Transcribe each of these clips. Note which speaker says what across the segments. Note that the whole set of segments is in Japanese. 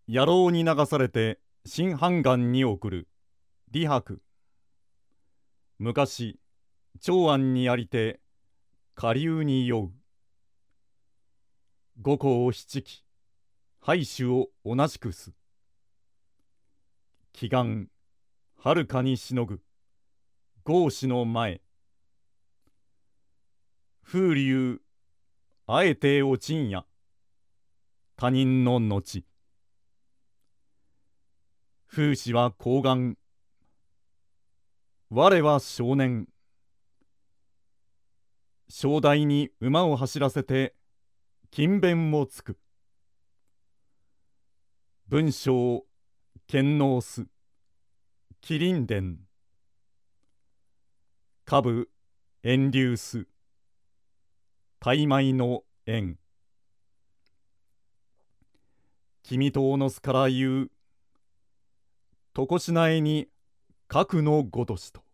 Speaker 1: 野郎に流されて新半岸に送る李白。昔長安にありて下流に酔う。五行七気拝首を同じくす。祈願はるかにしのぐ豪士の前。風流あえておちんや他人の後。風刺は高顔我は少年。正代に馬を走らせて勤勉をつく。文章剣能す麒麟伝。下部遠流す大米の縁。君とおのすから言うとこしなえに核のごとしと。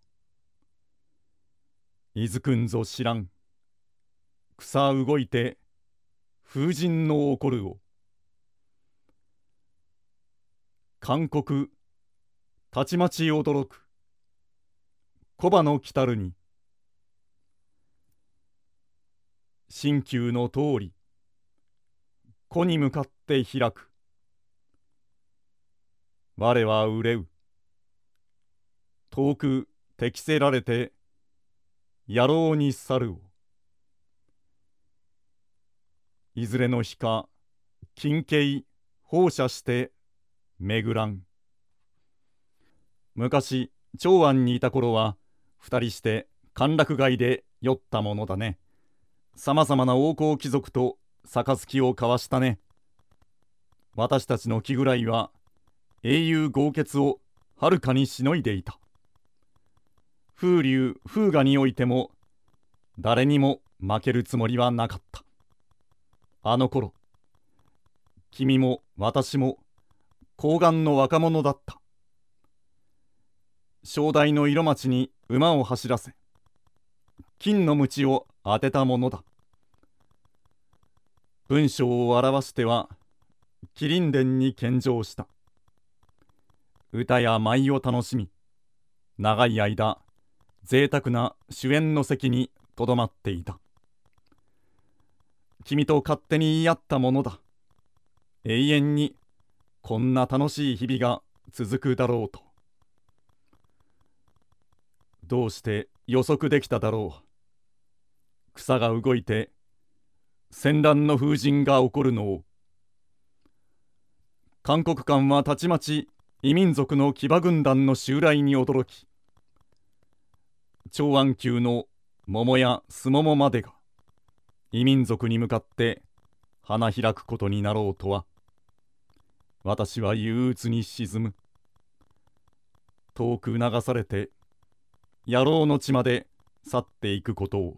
Speaker 1: いずくんぞ知らん草動いて風神の起こるを。韓国たちまち驚く小葉の来たるに。新旧の通り子に向かって開く。我は憂う遠く適せられて野郎に去るを。いずれの日か金桂放射して巡らん。昔長安にいた頃は二人して歓楽街で酔ったものだね。さまざまな王侯貴族と杯を交わしたね。私たちの気ぐらいは英雄豪傑をはるかにしのいでいた。風流風雅においても誰にも負けるつもりはなかった。あの頃君も私も高顔の若者だった。正代の色町に馬を走らせ金の鞭を当てたものだ。文章を表しては麒麟伝に献上した。歌や舞を楽しみ長い間贅沢な主演の席にとどまっていた。君と勝手に言い合ったものだ。永遠にこんな楽しい日々が続くだろうと。どうして予測できただろう。草が動いて戦乱の風神が起こるのを。函谷関はたちまち異民族の騎馬軍団の襲来に驚き、長安宮の桃やすももまでが異民族に向かって花開くことになろうとは。私は憂鬱に沈む。遠く流されて野郎の地まで去っていくことを。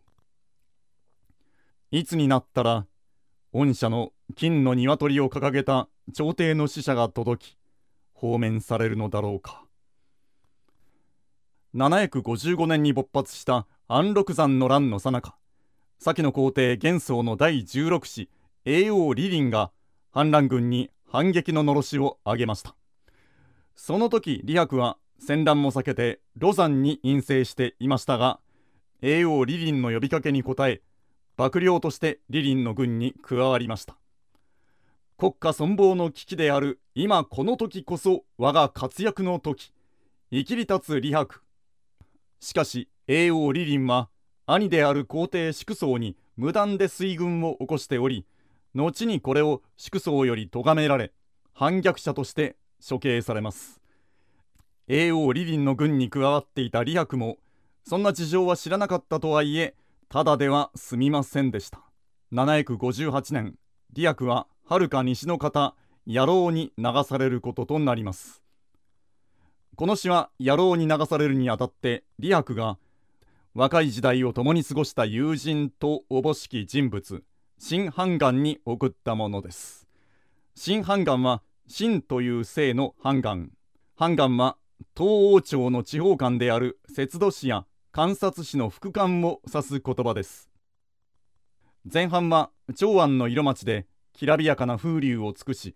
Speaker 1: いつになったら御社の金の鶏を掲げた朝廷の使者が届き放免されるのだろうか。755年に勃発した安禄山の乱の最中、先の皇帝玄宗の第16子叡王李林が反乱軍に反撃ののろしを上げました。その時李白は戦乱も避けて廬山に隠棲していましたが、叡王李林の呼びかけに応え幕僚として李林の軍に加わりました。国家存亡の危機である今この時こそ我が活躍の時、生きり立つ李白。しかし叡王李林は兄である皇帝祝宗に無断で水軍を起こしており、後にこれを祝宗より咎められ反逆者として処刑されます。叡王李林の軍に加わっていた李白もそんな事情は知らなかったとはいえ、ただでは済みませんでした。758年李白ははるか西の方野郎に流されることとなります。この詩は野郎に流されるにあたって李白が若い時代を共に過ごした友人とおぼしき人物新半岸に送ったものです。新半岸は新という姓の半岸、半岸は東王朝の地方官である節度使や監察使の副官を指す言葉です。前半は長安の色町できらびやかな風流を尽くし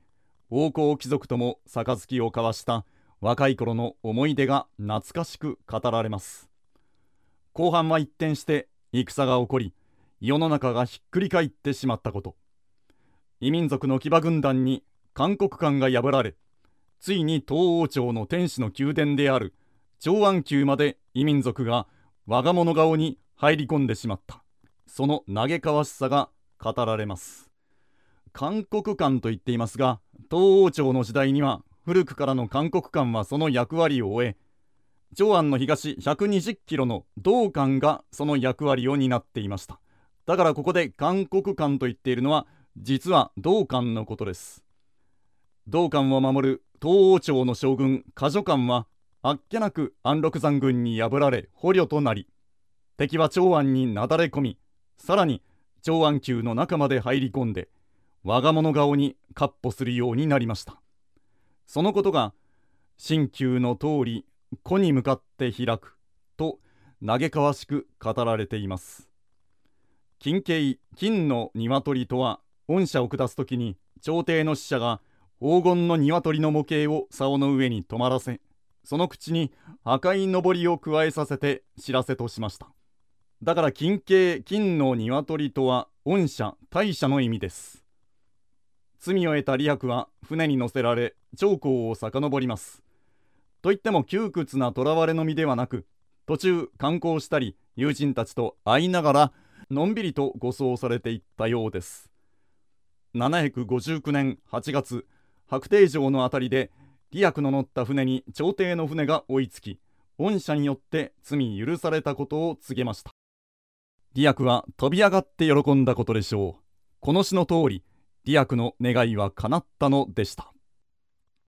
Speaker 1: 王侯貴族とも杯を交わした若い頃の思い出が懐かしく語られます。後半は一転して戦が起こり、世の中がひっくり返ってしまったこと。異民族の騎馬軍団に函谷関が破られ、ついに東王朝の天子の宮殿である長安宮まで異民族が我が物顔に入り込んでしまった。その嘆かわしさが語られます。函谷関と言っていますが、東王朝の時代には古くからの函谷関はその役割を終え、長安の東120キロの道関がその役割を担っていました。だからここで函谷関と言っているのは実は道関のことです。道関を守る東王朝の将軍加助関はあっけなく安禄山軍に破られ捕虜となり、敵は長安になだれ込み、さらに長安宮の中まで入り込んで我が物顔に闊歩するようになりました。そのことが新旧の通り子に向かって開くと嘆かわしく語られています。金鶏、金の鶏とは、恩赦を下すときに朝廷の使者が黄金の鶏の模型を竿の上に止まらせ、その口に赤いのぼりを加えさせて知らせとしました。だから金鶏、金の鶏とは恩赦、大赦の意味です。罪を得た李白は船に乗せられ長江を遡ります。といっても窮屈な囚われの身ではなく、途中観光したり友人たちと会いながらのんびりと護送されていったようです。759年8月、白帝城のあたりで李白の乗った船に朝廷の船が追いつき、恩赦によって罪許されたことを告げました。李白は飛び上がって喜んだことでしょう。この詩の通り、李白の願いは叶ったのでした。